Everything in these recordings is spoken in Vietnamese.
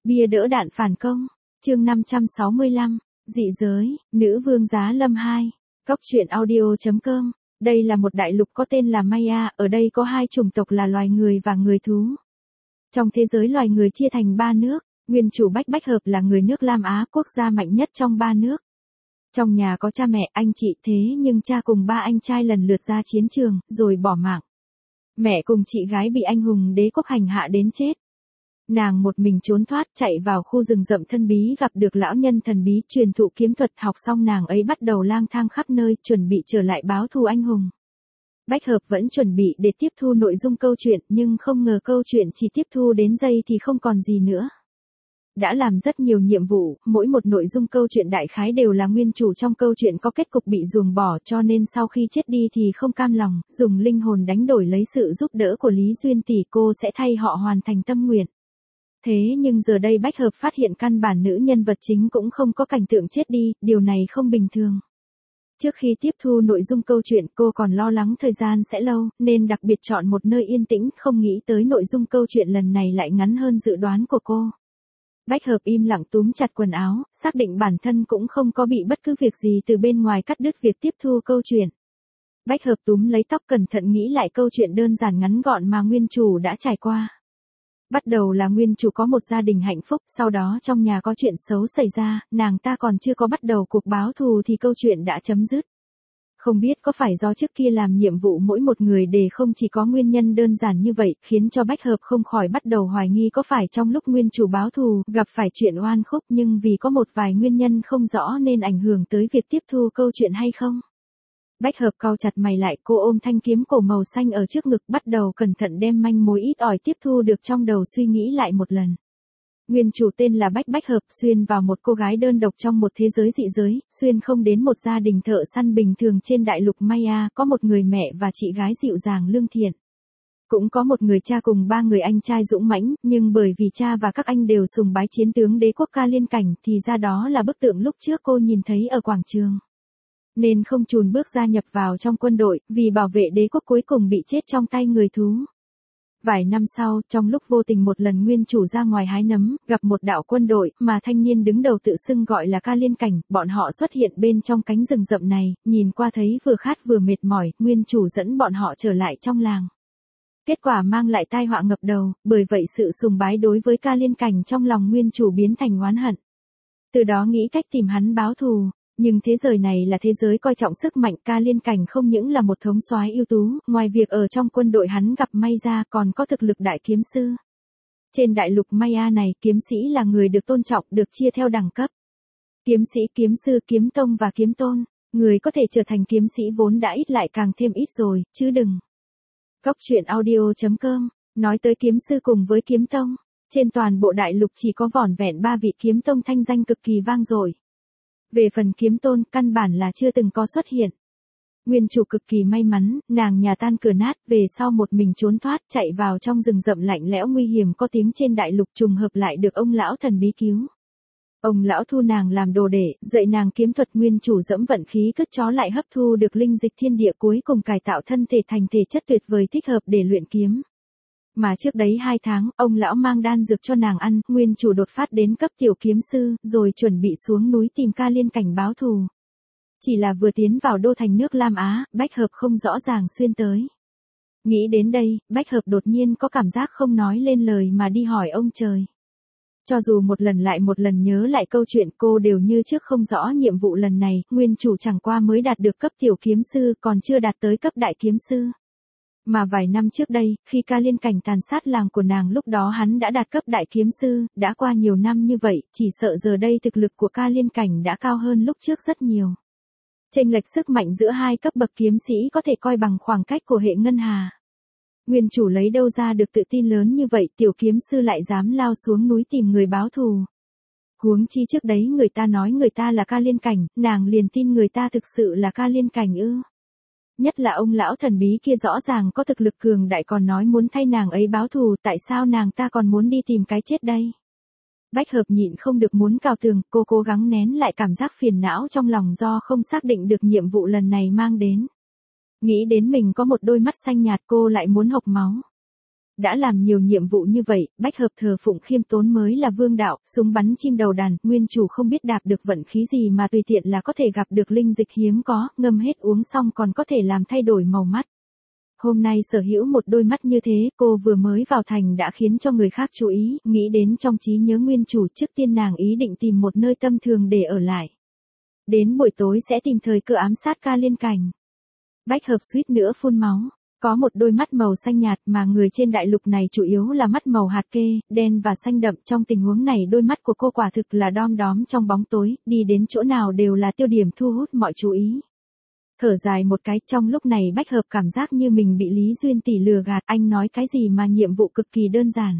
Bia đỡ đạn phản công. Chương 565. Dị giới, nữ vương Giá Lâm 2. Cóc truyện audio.com. Đây là một đại lục có tên là Maya, ở đây có hai chủng tộc là loài người và người thú. Trong thế giới loài người chia thành 3 nước, nguyên chủ Bách Bách Hợp là người nước Lam Á, quốc gia mạnh nhất trong 3 nước. Trong nhà có cha mẹ, anh chị, thế nhưng cha cùng 3 anh trai lần lượt ra chiến trường, rồi bỏ mạng. Mẹ cùng chị gái bị anh hùng đế quốc hành hạ đến chết. Nàng một mình trốn thoát, chạy vào khu rừng rậm thân bí, gặp được lão nhân thần bí truyền thụ kiếm thuật, học xong nàng ấy bắt đầu lang thang khắp nơi, chuẩn bị trở lại báo thù anh hùng. Bách Hợp vẫn chuẩn bị để tiếp thu nội dung câu chuyện, nhưng không ngờ câu chuyện chỉ tiếp thu đến giây thì không còn gì nữa. Đã làm rất nhiều nhiệm vụ, mỗi một nội dung câu chuyện đại khái đều là nguyên chủ trong câu chuyện có kết cục bị ruồng bỏ, cho nên sau khi chết đi thì không cam lòng, dùng linh hồn đánh đổi lấy sự giúp đỡ của Lý Duyên tỷ, cô sẽ thay họ hoàn thành tâm nguyện. Thế nhưng giờ đây Bách Hợp phát hiện căn bản nữ nhân vật chính cũng không có cảnh tượng chết đi, điều này không bình thường. Trước khi tiếp thu nội dung câu chuyện, cô còn lo lắng thời gian sẽ lâu, nên đặc biệt chọn một nơi yên tĩnh, không nghĩ tới nội dung câu chuyện lần này lại ngắn hơn dự đoán của cô. Bách Hợp im lặng túm chặt quần áo, xác định bản thân cũng không có bị bất cứ việc gì từ bên ngoài cắt đứt việc tiếp thu câu chuyện. Bách Hợp túm lấy tóc cẩn thận nghĩ lại câu chuyện đơn giản ngắn gọn mà nguyên chủ đã trải qua. Bắt đầu là nguyên chủ có một gia đình hạnh phúc, sau đó trong nhà có chuyện xấu xảy ra, nàng ta còn chưa có bắt đầu cuộc báo thù thì câu chuyện đã chấm dứt. Không biết có phải do trước kia làm nhiệm vụ mỗi một người để không chỉ có nguyên nhân đơn giản như vậy, khiến cho Bách Hợp không khỏi bắt đầu hoài nghi có phải trong lúc nguyên chủ báo thù gặp phải chuyện oan khúc, nhưng vì có một vài nguyên nhân không rõ nên ảnh hưởng tới việc tiếp thu câu chuyện hay không. Bách Hợp cau chặt mày lại, cô ôm thanh kiếm cổ màu xanh ở trước ngực, bắt đầu cẩn thận đem manh mối ít ỏi tiếp thu được trong đầu suy nghĩ lại một lần. Nguyên chủ tên là Bách Hợp, xuyên vào một cô gái đơn độc trong một thế giới dị giới, xuyên không đến một gia đình thợ săn bình thường trên đại lục Maya, có một người mẹ và chị gái dịu dàng lương thiện. Cũng có một người cha cùng 3 người anh trai dũng mãnh, nhưng bởi vì cha và các anh đều sùng bái chiến tướng đế quốc Ca Liên Cảnh thì ra đó là bức tượng lúc trước cô nhìn thấy ở quảng trường. Nên không chùn bước gia nhập vào trong quân đội, vì bảo vệ đế quốc cuối cùng bị chết trong tay người thú. Vài năm sau, trong lúc vô tình một lần nguyên chủ ra ngoài hái nấm, gặp một đạo quân đội, mà thanh niên đứng đầu tự xưng gọi là Ca Liên Cảnh, bọn họ xuất hiện bên trong cánh rừng rậm này, nhìn qua thấy vừa khát vừa mệt mỏi, nguyên chủ dẫn bọn họ trở lại trong làng. Kết quả mang lại tai họa ngập đầu, bởi vậy sự sùng bái đối với Ca Liên Cảnh trong lòng nguyên chủ biến thành oán hận. Từ đó nghĩ cách tìm hắn báo thù. Nhưng thế giới này là thế giới coi trọng sức mạnh, Ca Liên Cảnh không những là một thống soái ưu tú, ngoài việc ở trong quân đội hắn gặp may ra còn có thực lực đại kiếm sư. Trên đại lục Maya này, kiếm sĩ là người được tôn trọng, được chia theo đẳng cấp. Kiếm sĩ, kiếm sư, kiếm tông và kiếm tôn. Người có thể trở thành kiếm sĩ vốn đã ít lại càng thêm ít rồi, chứ đừng. Cóc truyện audio.com. Nói tới kiếm sư cùng với kiếm tông, trên toàn bộ đại lục chỉ có vỏn vẹn 3 vị kiếm tông thanh danh cực kỳ vang dội. Về phần kiếm tôn, căn bản là chưa từng có xuất hiện. Nguyên chủ cực kỳ may mắn, nàng nhà tan cửa nát, về sau một mình trốn thoát, chạy vào trong rừng rậm lạnh lẽo nguy hiểm có tiếng trên đại lục, trùng hợp lại được ông lão thần bí cứu. Ông lão thu nàng làm đồ đệ, dạy nàng kiếm thuật, nguyên chủ dẫm vận khí cứt chó lại hấp thu được linh dịch thiên địa, cuối cùng cải tạo thân thể thành thể chất tuyệt vời thích hợp để luyện kiếm. Mà trước đấy 2 tháng, ông lão mang đan dược cho nàng ăn, nguyên chủ đột phát đến cấp tiểu kiếm sư, rồi chuẩn bị xuống núi tìm Ca Liên Cảnh báo thù. Chỉ là vừa tiến vào đô thành nước Lam Á, Bách Hợp không rõ ràng xuyên tới. Nghĩ đến đây, Bách Hợp đột nhiên có cảm giác không nói lên lời mà đi hỏi ông trời. Cho dù một lần lại một lần nhớ lại câu chuyện, cô đều như trước không rõ nhiệm vụ lần này, nguyên chủ chẳng qua mới đạt được cấp tiểu kiếm sư, còn chưa đạt tới cấp đại kiếm sư. Mà vài năm trước đây, khi Ca Liên Cảnh tàn sát làng của nàng, lúc đó hắn đã đạt cấp đại kiếm sư, đã qua nhiều năm như vậy, chỉ sợ giờ đây thực lực của Ca Liên Cảnh đã cao hơn lúc trước rất nhiều. Chênh lệch sức mạnh giữa hai cấp bậc kiếm sĩ có thể coi bằng khoảng cách của hệ ngân hà. Nguyên chủ lấy đâu ra được tự tin lớn như vậy, tiểu kiếm sư lại dám lao xuống núi tìm người báo thù. Huống chi trước đấy người ta nói người ta là Ca Liên Cảnh, nàng liền tin người ta thực sự là Ca Liên Cảnh ư? Nhất là ông lão thần bí kia rõ ràng có thực lực cường đại còn nói muốn thay nàng ấy báo thù, tại sao nàng ta còn muốn đi tìm cái chết đây? Bách Hợp nhịn không được muốn cào tường, cô cố gắng nén lại cảm giác phiền não trong lòng do không xác định được nhiệm vụ lần này mang đến. Nghĩ đến mình có một đôi mắt xanh nhạt, cô lại muốn hộc máu. Đã làm nhiều nhiệm vụ như vậy, bách hợp thờ phụng khiêm tốn mới là vương đạo, súng bắn chim đầu đàn, nguyên chủ không biết đạp được vận khí gì mà tùy tiện là có thể gặp được linh dịch hiếm có, ngâm hết uống xong còn có thể làm thay đổi màu mắt. Hôm nay sở hữu một đôi mắt như thế, cô vừa mới vào thành đã khiến cho người khác chú ý, nghĩ đến trong trí nhớ nguyên chủ trước tiên nàng ý định tìm một nơi tâm thường để ở lại. Đến buổi tối sẽ tìm thời cơ ám sát Ca Liên Cảnh. Bách hợp suýt nữa phun máu. Có một đôi mắt màu xanh nhạt mà người trên đại lục này chủ yếu là mắt màu hạt kê, đen và xanh đậm. Trong tình huống này đôi mắt của cô quả thực là đom đóm trong bóng tối, đi đến chỗ nào đều là tiêu điểm thu hút mọi chú ý. Thở dài một cái, trong lúc này bách hợp cảm giác như mình bị Lý Duyên tỷ lừa gạt, anh nói cái gì mà nhiệm vụ cực kỳ đơn giản.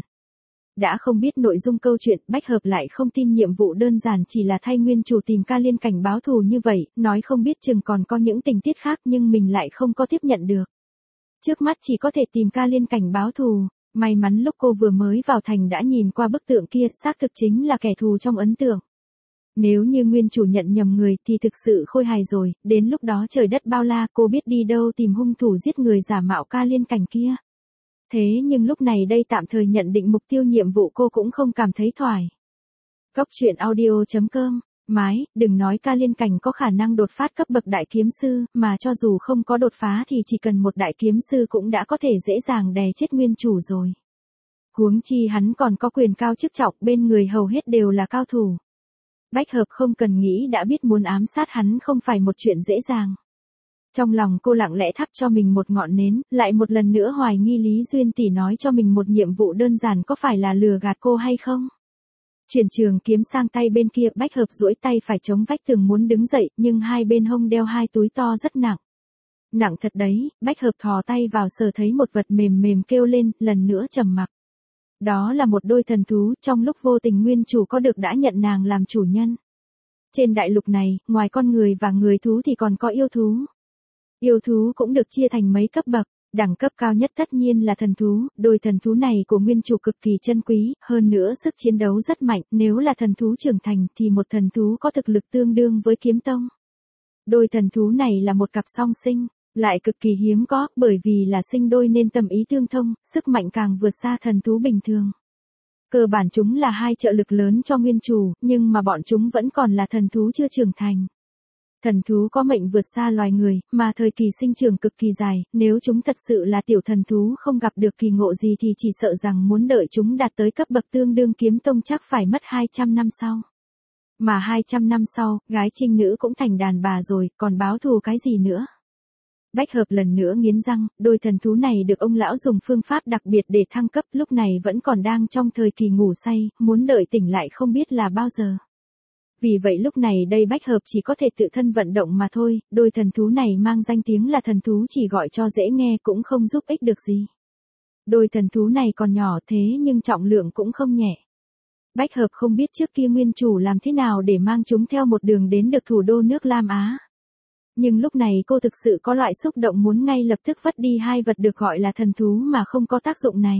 Đã không biết nội dung câu chuyện, bách hợp lại không tin nhiệm vụ đơn giản chỉ là thay nguyên chủ tìm Ca Liên Cảnh báo thù như vậy, nói không biết chừng còn có những tình tiết khác nhưng mình lại không có tiếp nhận được. Trước mắt chỉ có thể tìm Ca Liên Cảnh báo thù, may mắn lúc cô vừa mới vào thành đã nhìn qua bức tượng kia, xác thực chính là kẻ thù trong ấn tượng. Nếu như nguyên chủ nhận nhầm người thì thực sự khôi hài rồi, đến lúc đó trời đất bao la cô biết đi đâu tìm hung thủ giết người giả mạo Ca Liên Cảnh kia. Thế nhưng lúc này đây tạm thời nhận định mục tiêu nhiệm vụ cô cũng không cảm thấy thoải. Góc truyện audio.com. Đừng nói Ca Liên Cảnh có khả năng đột phát cấp bậc đại kiếm sư, mà cho dù không có đột phá thì chỉ cần một đại kiếm sư cũng đã có thể dễ dàng đè chết nguyên chủ rồi. Huống chi hắn còn có quyền cao chức trọng, bên người hầu hết đều là cao thủ. Bách hợp không cần nghĩ đã biết muốn ám sát hắn không phải một chuyện dễ dàng. Trong lòng cô lặng lẽ thắp cho mình một ngọn nến, lại một lần nữa hoài nghi Lý Duyên tỷ nói cho mình một nhiệm vụ đơn giản có phải là lừa gạt cô hay không. Chuyển trường kiếm sang tay bên kia, bách hợp duỗi tay phải chống vách tường muốn đứng dậy, nhưng hai bên hông đeo hai túi to rất nặng. Nặng thật đấy, bách hợp thò tay vào sờ thấy một vật mềm mềm kêu lên, lần nữa trầm mặc. Đó là một đôi thần thú, trong lúc vô tình nguyên chủ có được đã nhận nàng làm chủ nhân. Trên đại lục này, ngoài con người và người thú thì còn có yêu thú. Yêu thú cũng được chia thành mấy cấp bậc, đẳng cấp cao nhất tất nhiên là thần thú, đôi thần thú này của nguyên chủ cực kỳ chân quý, hơn nữa sức chiến đấu rất mạnh, nếu là thần thú trưởng thành thì một thần thú có thực lực tương đương với kiếm tông. Đôi thần thú này là một cặp song sinh, lại cực kỳ hiếm có, bởi vì là sinh đôi nên tâm ý tương thông, sức mạnh càng vượt xa thần thú bình thường. Cơ bản chúng là hai trợ lực lớn cho nguyên chủ, nhưng mà bọn chúng vẫn còn là thần thú chưa trưởng thành. Thần thú có mệnh vượt xa loài người, mà thời kỳ sinh trưởng cực kỳ dài, nếu chúng thật sự là tiểu thần thú không gặp được kỳ ngộ gì thì chỉ sợ rằng muốn đợi chúng đạt tới cấp bậc tương đương kiếm tông chắc phải mất 200 năm sau. Mà 200 năm sau, gái trinh nữ cũng thành đàn bà rồi, còn báo thù cái gì nữa. Bách hợp lần nữa nghiến răng, đôi thần thú này được ông lão dùng phương pháp đặc biệt để thăng cấp, lúc này vẫn còn đang trong thời kỳ ngủ say, muốn đợi tỉnh lại không biết là bao giờ. Vì vậy lúc này đây bách hợp chỉ có thể tự thân vận động mà thôi, đôi thần thú này mang danh tiếng là thần thú chỉ gọi cho dễ nghe cũng không giúp ích được gì. Đôi thần thú này còn nhỏ thế nhưng trọng lượng cũng không nhẹ. Bách hợp không biết trước kia nguyên chủ làm thế nào để mang chúng theo một đường đến được thủ đô nước Lam Á. Nhưng lúc này cô thực sự có loại xúc động muốn ngay lập tức vứt đi hai vật được gọi là thần thú mà không có tác dụng này.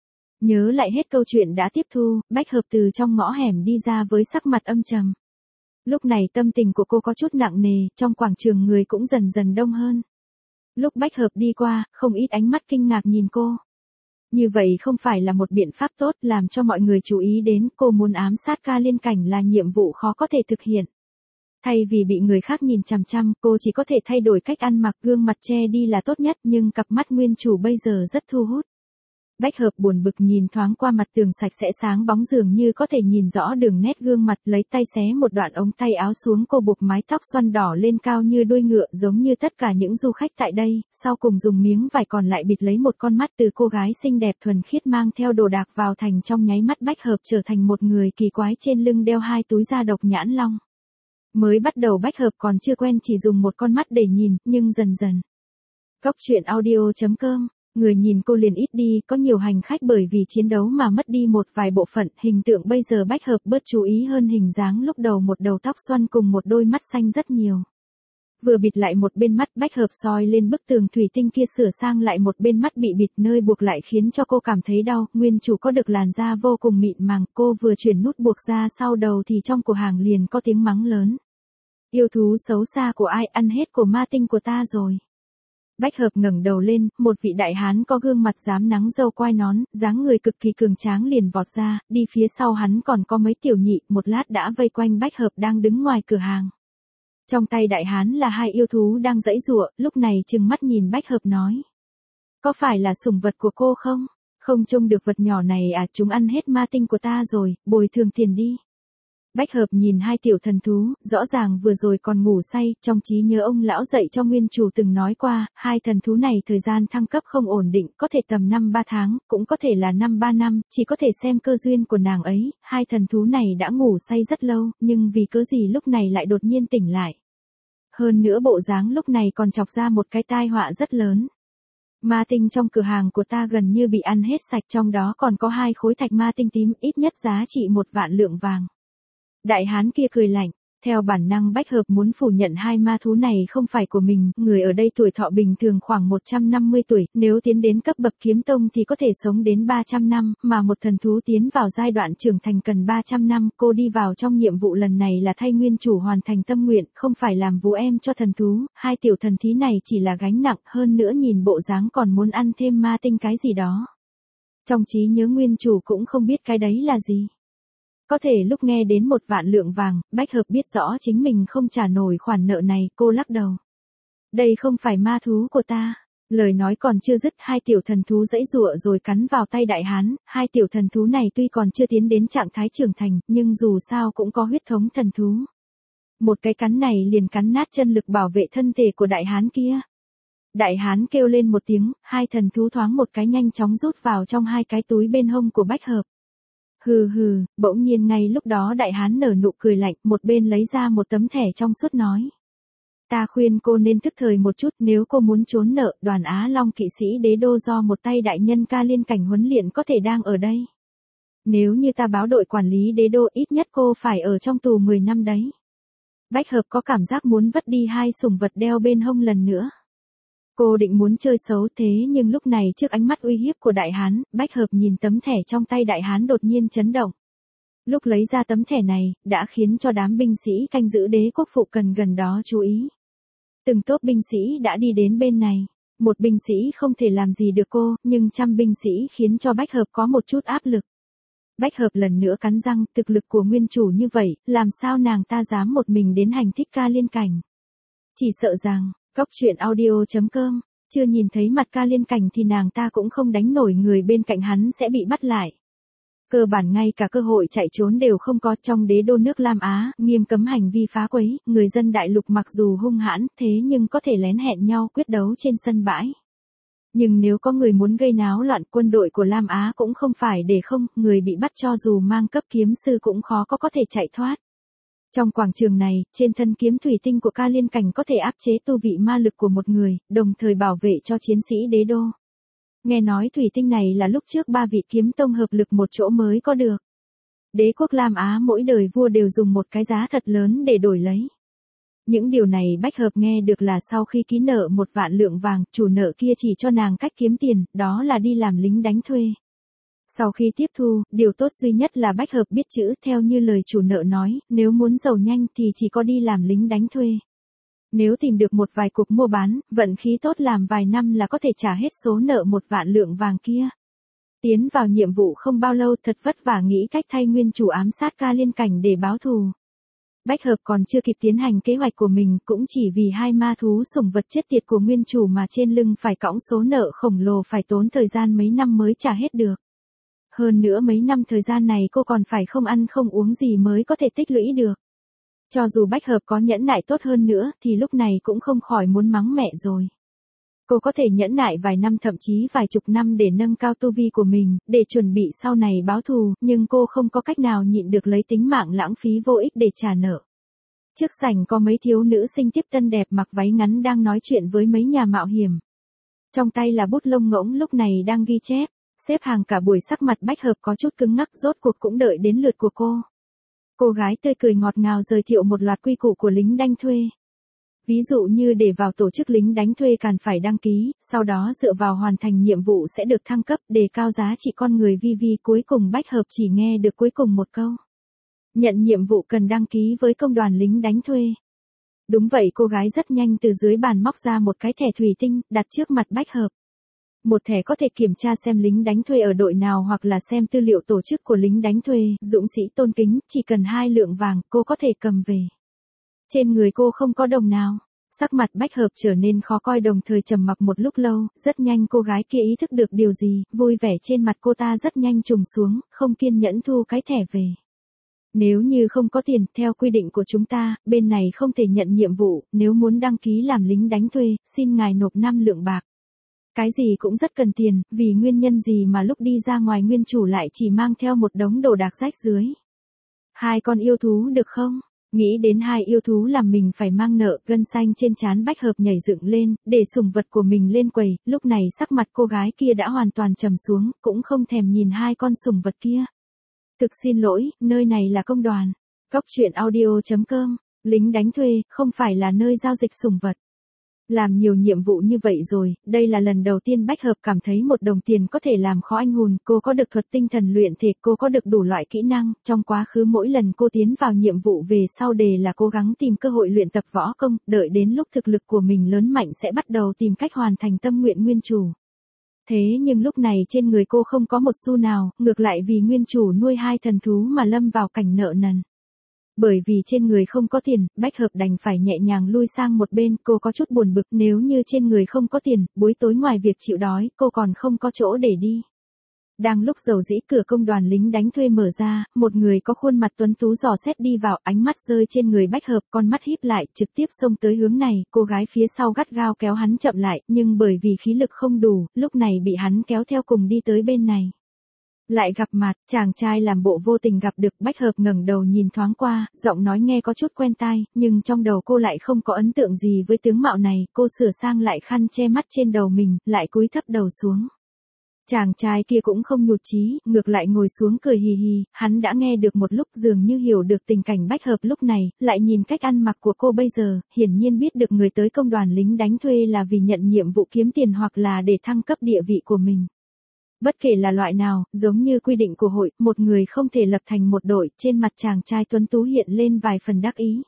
Nhớ lại hết câu chuyện đã tiếp thu, bách hợp từ trong ngõ hẻm đi ra với sắc mặt âm trầm. Lúc này tâm tình của cô có chút nặng nề, trong quảng trường người cũng dần dần đông hơn. Lúc bách hợp đi qua, không ít ánh mắt kinh ngạc nhìn cô. Như vậy không phải là một biện pháp tốt làm cho mọi người chú ý đến cô muốn ám sát Ca Liên Cảnh là nhiệm vụ khó có thể thực hiện. Thay vì bị người khác nhìn chằm chằm, cô chỉ có thể thay đổi cách ăn mặc, gương mặt che đi là tốt nhất, nhưng cặp mắt nguyên chủ bây giờ rất thu hút. Bách hợp buồn bực nhìn thoáng qua mặt tường sạch sẽ sáng bóng dường như có thể nhìn rõ đường nét gương mặt, lấy tay xé một đoạn ống tay áo xuống, cô buộc mái tóc xoăn đỏ lên cao như đuôi ngựa giống như tất cả những du khách tại đây, sau cùng dùng miếng vải còn lại bịt lấy một con mắt từ cô gái xinh đẹp thuần khiết mang theo đồ đạc vào thành, trong nháy mắt bách hợp trở thành một người kỳ quái trên lưng đeo hai túi da độc nhãn long. Mới bắt đầu bách hợp còn chưa quen chỉ dùng một con mắt để nhìn, nhưng dần dần. Góc truyện audio.com. Người nhìn cô liền ít đi, có nhiều hành khách bởi vì chiến đấu mà mất đi một vài bộ phận, hình tượng bây giờ bách hợp bớt chú ý hơn hình dáng lúc đầu, một đầu tóc xoăn cùng một đôi mắt xanh rất nhiều. Vừa bịt lại một bên mắt, bách hợp soi lên bức tường thủy tinh kia sửa sang lại một bên mắt bị bịt, nơi buộc lại khiến cho cô cảm thấy đau, nguyên chủ có được làn da vô cùng mịn màng, cô vừa chuyển nút buộc ra sau đầu thì trong cửa hàng liền có tiếng mắng lớn. Yêu thú xấu xa của ai, ăn hết của ma tinh của ta rồi. Bách Hợp ngẩng đầu lên, một vị đại hán có gương mặt rám nắng râu quai nón, dáng người cực kỳ cường tráng liền vọt ra, đi phía sau hắn còn có mấy tiểu nhị, một lát đã vây quanh Bách Hợp đang đứng ngoài cửa hàng. Trong tay đại hán là hai yêu thú đang giãy giụa, lúc này trừng mắt nhìn Bách Hợp nói. Có phải là sủng vật của cô không? Không trông được vật nhỏ này à, chúng ăn hết ma tinh của ta rồi, bồi thường tiền đi. Bách Hợp nhìn hai tiểu thần thú, rõ ràng vừa rồi còn ngủ say, trong trí nhớ ông lão dạy cho nguyên chủ từng nói qua, hai thần thú này thời gian thăng cấp không ổn định, có thể tầm 5-3 tháng, cũng có thể là 5-3 năm, chỉ có thể xem cơ duyên của nàng ấy, hai thần thú này đã ngủ say rất lâu, nhưng vì cớ gì lúc này lại đột nhiên tỉnh lại. Hơn nữa bộ dáng lúc này còn chọc ra một cái tai họa rất lớn. Ma tinh trong cửa hàng của ta gần như bị ăn hết sạch, trong đó còn có 2 khối thạch ma tinh tím, ít nhất giá trị 1 vạn lượng vàng. Đại hán kia cười lạnh, theo bản năng Bách Hợp muốn phủ nhận hai ma thú này không phải của mình, người ở đây tuổi thọ bình thường khoảng 150 tuổi, nếu tiến đến cấp bậc kiếm tông thì có thể sống đến 300 năm, mà một thần thú tiến vào giai đoạn trưởng thành cần 300 năm, cô đi vào trong nhiệm vụ lần này là thay nguyên chủ hoàn thành tâm nguyện, không phải làm vú em cho thần thú, hai tiểu thần thí này chỉ là gánh nặng, hơn nữa nhìn bộ dáng còn muốn ăn thêm ma tinh cái gì đó. Trong trí nhớ nguyên chủ cũng không biết cái đấy là gì. Có thể lúc nghe đến 1 vạn lượng vàng, Bách Hợp biết rõ chính mình không trả nổi khoản nợ này, cô lắc đầu. Đây không phải ma thú của ta. Lời nói còn chưa dứt, hai tiểu thần thú giãy giụa rồi cắn vào tay đại hán, hai tiểu thần thú này tuy còn chưa tiến đến trạng thái trưởng thành, nhưng dù sao cũng có huyết thống thần thú. Một cái cắn này liền cắn nát chân lực bảo vệ thân thể của đại hán kia. Đại hán kêu lên một tiếng, hai thần thú thoáng một cái nhanh chóng rút vào trong hai cái túi bên hông của Bách Hợp. Hừ hừ, bỗng nhiên ngay lúc đó đại hán nở nụ cười lạnh, một bên lấy ra một tấm thẻ trong suốt nói. Ta khuyên cô nên thức thời một chút, nếu cô muốn trốn nợ, Đoàn Á Long kỵ sĩ đế đô do một tay đại nhân ca liên cảnh huấn luyện có thể đang ở đây. Nếu như ta báo đội quản lý đế đô ít nhất cô phải ở trong tù 10 năm đấy. Bách Hợp có cảm giác muốn vứt đi hai sủng vật đeo bên hông lần nữa. Cô định muốn chơi xấu thế nhưng lúc này trước ánh mắt uy hiếp của đại hán, Bách Hợp nhìn tấm thẻ trong tay đại hán đột nhiên chấn động. Lúc lấy ra tấm thẻ này, đã khiến cho đám binh sĩ canh giữ đế quốc phụ cần gần đó chú ý. Từng tốp binh sĩ đã đi đến bên này. Một binh sĩ không thể làm gì được cô, nhưng trăm binh sĩ khiến cho Bách Hợp có một chút áp lực. Bách Hợp lần nữa cắn răng, thực lực của nguyên chủ như vậy, làm sao nàng ta dám một mình đến hành thích ca liên cảnh. Chỉ sợ rằng, Góc truyện audio.com, chưa nhìn thấy mặt ca liên cảnh thì nàng ta cũng không đánh nổi, người bên cạnh hắn sẽ bị bắt lại. Cơ bản ngay cả cơ hội chạy trốn đều không có. Trong đế đô nước Lam Á, nghiêm cấm hành vi phá quấy, người dân đại lục mặc dù hung hãn, thế nhưng có thể lén hẹn nhau quyết đấu trên sân bãi. Nhưng nếu có người muốn gây náo loạn, quân đội của Lam Á cũng không phải để không, người bị bắt cho dù mang cấp kiếm sư cũng khó có thể chạy thoát. Trong quảng trường này, trên thân kiếm thủy tinh của ca liên cảnh có thể áp chế tu vị ma lực của một người, đồng thời bảo vệ cho chiến sĩ đế đô. Nghe nói thủy tinh này là lúc trước 3 vị kiếm tông hợp lực một chỗ mới có được. Đế quốc Lam Á mỗi đời vua đều dùng một cái giá thật lớn để đổi lấy. Những điều này Bách Hợp nghe được là sau khi ký nợ 1 vạn lượng vàng, chủ nợ kia chỉ cho nàng cách kiếm tiền, đó là đi làm lính đánh thuê. Sau khi tiếp thu, điều tốt duy nhất là Bách Hợp biết chữ, theo như lời chủ nợ nói, nếu muốn giàu nhanh thì chỉ có đi làm lính đánh thuê. Nếu tìm được một vài cuộc mua bán, vận khí tốt làm vài năm là có thể trả hết số nợ 1 vạn lượng vàng kia. Tiến vào nhiệm vụ không bao lâu thật vất vả nghĩ cách thay nguyên chủ ám sát ca liên cảnh để báo thù. Bách Hợp còn chưa kịp tiến hành kế hoạch của mình, cũng chỉ vì hai ma thú sủng vật chết tiệt của nguyên chủ mà trên lưng phải cõng số nợ khổng lồ, phải tốn thời gian mấy năm mới trả hết được. Hơn nữa mấy năm thời gian này cô còn phải không ăn không uống gì mới có thể tích lũy được. Cho dù Bách Hợp có nhẫn nại tốt hơn nữa thì lúc này cũng không khỏi muốn mắng mẹ rồi. Cô có thể nhẫn nại vài năm thậm chí vài chục năm để nâng cao tu vi của mình, để chuẩn bị sau này báo thù, nhưng cô không có cách nào nhịn được lấy tính mạng lãng phí vô ích để trả nợ. Trước sảnh có mấy thiếu nữ xinh tiếp tân đẹp mặc váy ngắn đang nói chuyện với mấy nhà mạo hiểm. Trong tay là bút lông ngỗng lúc này đang ghi chép. Xếp hàng cả buổi sắc mặt Bách Hợp có chút cứng ngắc, rốt cuộc cũng đợi đến lượt của cô. Cô gái tươi cười ngọt ngào giới thiệu một loạt quy củ của lính đánh thuê. Ví dụ như để vào tổ chức lính đánh thuê cần phải đăng ký, sau đó dựa vào hoàn thành nhiệm vụ sẽ được thăng cấp, đề cao giá trị con người vi. Cuối cùng Bách Hợp chỉ nghe được cuối cùng một câu. Nhận nhiệm vụ cần đăng ký với công đoàn lính đánh thuê. Đúng vậy, cô gái rất nhanh từ dưới bàn móc ra một cái thẻ thủy tinh, đặt trước mặt Bách Hợp. Một thẻ có thể kiểm tra xem lính đánh thuê ở đội nào hoặc là xem tư liệu tổ chức của lính đánh thuê, dũng sĩ tôn kính, chỉ cần 2 lượng vàng, cô có thể cầm về. Trên người cô không có đồng nào. Sắc mặt Bách Hợp trở nên khó coi, đồng thời trầm mặc một lúc lâu, rất nhanh cô gái kia ý thức được điều gì, vui vẻ trên mặt cô ta rất nhanh trùng xuống, không kiên nhẫn thu cái thẻ về. Nếu như không có tiền, theo quy định của chúng ta, bên này không thể nhận nhiệm vụ, nếu muốn đăng ký làm lính đánh thuê, xin ngài nộp 5 lượng bạc. Cái gì cũng rất cần tiền, vì nguyên nhân gì mà lúc đi ra ngoài nguyên chủ lại chỉ mang theo một đống đồ đạc rách dưới. 2 con yêu thú được không? Nghĩ đến 2 yêu thú làm mình phải mang nợ, gân xanh trên trán Bách Hợp nhảy dựng lên, để sủng vật của mình lên quầy, lúc này sắc mặt cô gái kia đã hoàn toàn trầm xuống, cũng không thèm nhìn 2 con sủng vật kia. Thực xin lỗi, nơi này là công đoàn. Cóc truyện audio.com, lính đánh thuê, không phải là nơi giao dịch sủng vật. Làm nhiều nhiệm vụ như vậy rồi, đây là lần đầu tiên Bách Hợp cảm thấy một đồng tiền có thể làm khó anh hồn, cô có được thuật tinh thần luyện thể, cô có được đủ loại kỹ năng, trong quá khứ mỗi lần cô tiến vào nhiệm vụ về sau đề là cố gắng tìm cơ hội luyện tập võ công, đợi đến lúc thực lực của mình lớn mạnh sẽ bắt đầu tìm cách hoàn thành tâm nguyện nguyên chủ. Thế nhưng lúc này trên người cô không có một xu nào, ngược lại vì nguyên chủ nuôi 2 thần thú mà lâm vào cảnh nợ nần. Bởi vì trên người không có tiền, Bách Hợp đành phải nhẹ nhàng lui sang một bên, cô có chút buồn bực, nếu như trên người không có tiền, buổi tối ngoài việc chịu đói, cô còn không có chỗ để đi. Đang lúc dầu dĩ, cửa công đoàn lính đánh thuê mở ra, một người có khuôn mặt tuấn tú dò xét đi vào, ánh mắt rơi trên người Bách Hợp, con mắt híp lại, trực tiếp xông tới hướng này, cô gái phía sau gắt gao kéo hắn chậm lại, nhưng bởi vì khí lực không đủ, lúc này bị hắn kéo theo cùng đi tới bên này. Lại gặp mặt, chàng trai làm bộ vô tình gặp được, Bách Hợp ngẩng đầu nhìn thoáng qua, giọng nói nghe có chút quen tai, nhưng trong đầu cô lại không có ấn tượng gì với tướng mạo này, cô sửa sang lại khăn che mắt trên đầu mình, lại cúi thấp đầu xuống. Chàng trai kia cũng không nhụt chí, ngược lại ngồi xuống cười hì hì, hắn đã nghe được một lúc, dường như hiểu được tình cảnh Bách Hợp lúc này, lại nhìn cách ăn mặc của cô bây giờ, hiển nhiên biết được người tới công đoàn lính đánh thuê là vì nhận nhiệm vụ kiếm tiền hoặc là để thăng cấp địa vị của mình. Bất kể là loại nào, giống như quy định của hội, một người không thể lập thành một đội, trên mặt chàng trai tuấn tú hiện lên vài phần đắc ý.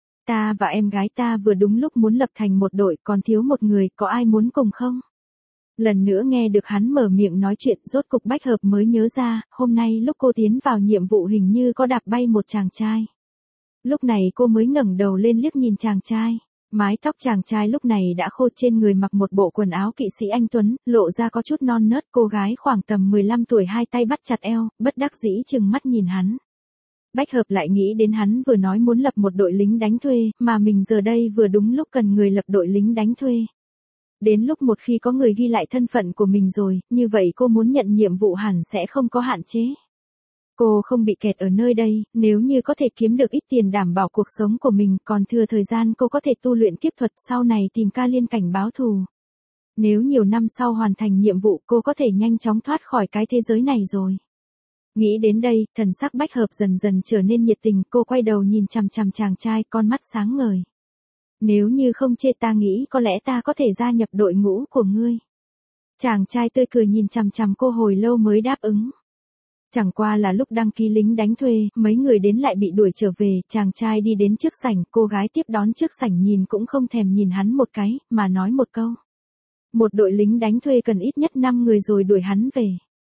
Ta và em gái ta vừa đúng lúc muốn lập thành một đội, còn thiếu một người, có ai muốn cùng không? Lần nữa nghe được hắn mở miệng nói chuyện, rốt cục Bách Hợp mới nhớ ra, hôm nay lúc cô tiến vào nhiệm vụ hình như có đạp bay một chàng trai. Lúc này cô mới ngẩng đầu lên liếc nhìn chàng trai. Mái tóc chàng trai lúc này đã khô, trên người mặc một bộ quần áo kỵ sĩ anh tuấn, lộ ra có chút non nớt, cô gái khoảng tầm 15 tuổi 2 tay bắt chặt eo, bất đắc dĩ chừng mắt nhìn hắn. Bách Hợp lại nghĩ đến hắn vừa nói muốn lập một đội lính đánh thuê, mà mình giờ đây vừa đúng lúc cần người lập đội lính đánh thuê. Đến lúc một khi có người ghi lại thân phận của mình rồi, như vậy cô muốn nhận nhiệm vụ hẳn sẽ không có hạn chế. Cô không bị kẹt ở nơi đây, nếu như có thể kiếm được ít tiền đảm bảo cuộc sống của mình, còn thừa thời gian cô có thể tu luyện kiếp thuật, sau này tìm ca liên cảnh báo thù. Nếu nhiều năm sau hoàn thành nhiệm vụ, cô có thể nhanh chóng thoát khỏi cái thế giới này rồi. Nghĩ đến đây, thần sắc Bách Hợp dần dần trở nên nhiệt tình, cô quay đầu nhìn chằm chằm chàng trai, con mắt sáng ngời. Nếu như không chê ta nghĩ có lẽ ta có thể gia nhập đội ngũ của ngươi. Chàng trai tươi cười nhìn chằm chằm cô hồi lâu mới đáp ứng. Chẳng qua là lúc đăng ký lính đánh thuê, mấy người đến lại bị đuổi trở về, chàng trai đi đến trước sảnh, cô gái tiếp đón trước sảnh nhìn cũng không thèm nhìn hắn một cái, mà nói một câu. Một đội lính đánh thuê cần ít nhất 5 người rồi đuổi hắn về.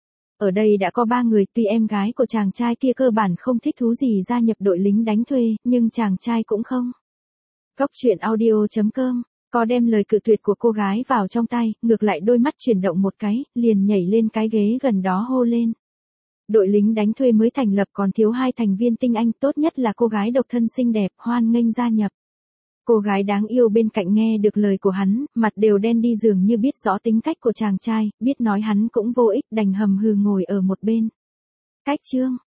Ở đây đã có 3 người, tuy em gái của chàng trai kia cơ bản không thích thú gì gia nhập đội lính đánh thuê, nhưng chàng trai cũng không. Cóc truyện audio.com, có đem lời cự tuyệt của cô gái vào trong tay, ngược lại đôi mắt chuyển động một cái, liền nhảy lên cái ghế gần đó hô lên. Đội lính đánh thuê mới thành lập còn thiếu 2 thành viên tinh anh, tốt nhất là cô gái độc thân xinh đẹp, hoan nghênh gia nhập. Cô gái đáng yêu bên cạnh nghe được lời của hắn, mặt đều đen đi, dường như biết rõ tính cách của chàng trai, biết nói hắn cũng vô ích, đành hầm hừ ngồi ở một bên. Cách chương